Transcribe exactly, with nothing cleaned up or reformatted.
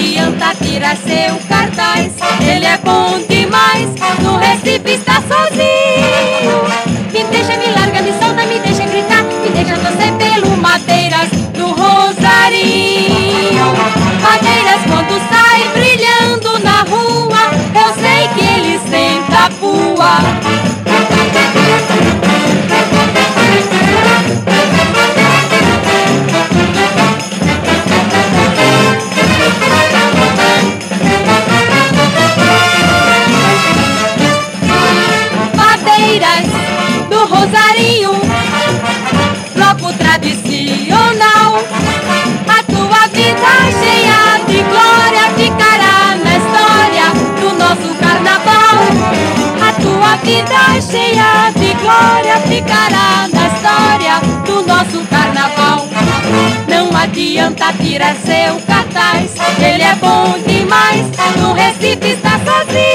adianta tirar seu cartaz, ele é bom demais, no Recife está sozinho. Me deixa, me larga, me solta, me deixa gritar, me deixa torcer pelo Madeiras do Rosarinho. Madeiras quando sai brilhando na rua, eu sei que ele senta a pua. Madeiras do Rosarinho, bloco tradicional. A tua vida cheia de glória ficará na história do nosso carnaval. A tua vida cheia de glória ficará na história do nosso carnaval. Não adianta tirar seu cartaz, ele é bom demais, no Recife está sozinho.